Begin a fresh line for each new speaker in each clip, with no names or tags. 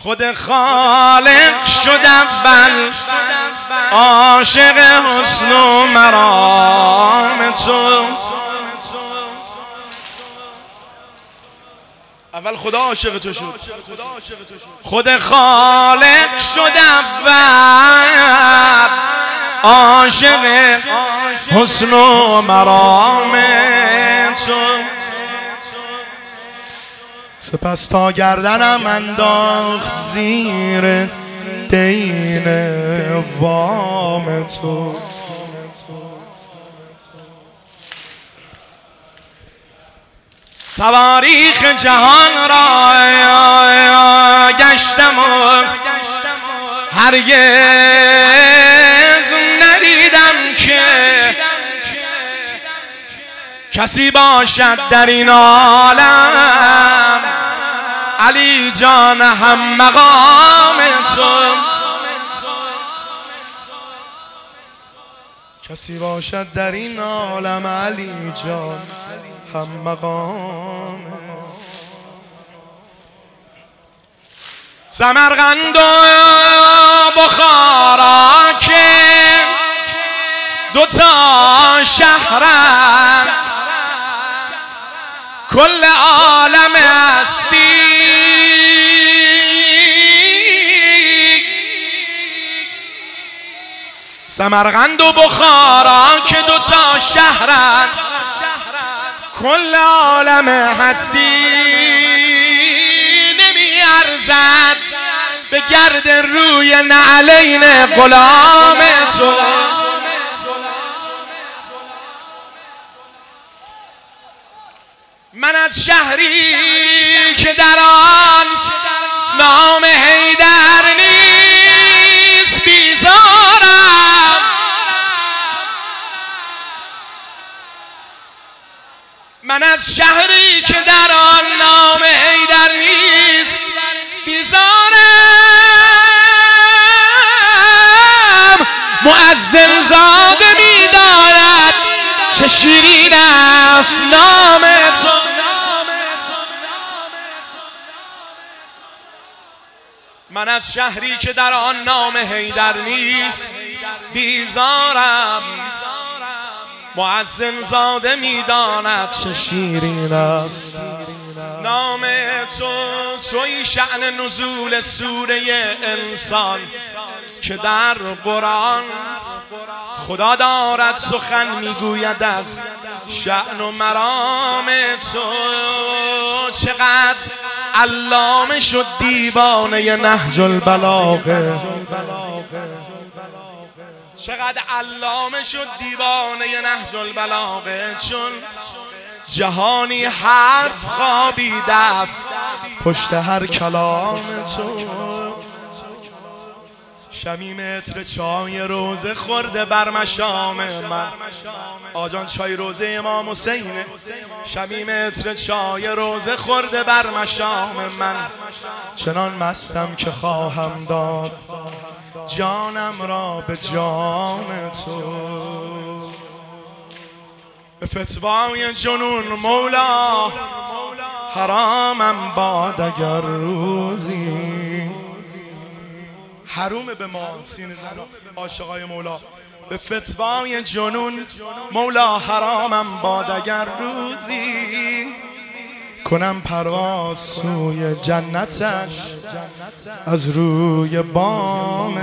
خود خالق شد اول عاشق حسن و مرام تو. اول خدا عاشق تو شد، خود خالق شد اول عاشق حسن و مرام تو. سپس تا گردنم انداخت زیر دین وام تو. تواریخ جهان را گشتم و هرگز ندیدم که کسی باشد در این عالم علی جان هم مقام تو. کسی باشد در این عالم علی جان هم مقام. سمرقند و بخارا که دوتا شهرن کل عالم هستی سمرقند و بخارا که دوتا شهرن کل عالم هستی نمی ارزد به گرد روی نعلین غلام تو. من از شهری که در آن نام حیدر نیست بیزارم. من از شهری که در آن نام حیدر نیست بیزارم. مؤذن زاده می‌داند چه شیرین است نام تو. من از شهری که در آن نام حیدر نیست بیزارم. مؤذن زاده می‌داند چه شیرین است نام تو. توی شأن نزول سوره انسان که در قرآن خدا دارد سخن میگوید از شأن و مرام تو. چقدر علامه شد دیوانه نهج البلاغه، چقدر علامه شد دیوانه نهج البلاغه، چون جهانی حرف خوابیده است پشت هر کلام تو. شمیم عطر چای روزه خورده بر مشام من. آجان چای روزه امام حسینه. شمیم عطر چای روزه خورده بر مشام من. چنان مستم که خواهم داد جانم را به جام تو. به فتوای جنون مولا حرامم باد اگر روزی. حروم به ما سینه زنا عاشقای مولا. به فتوای جنون مولا حرامم باد اگر روزی کنم پرواز سوی جنتش از روی بام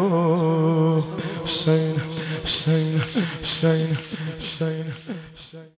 تو. حسین حسین حسین حسین.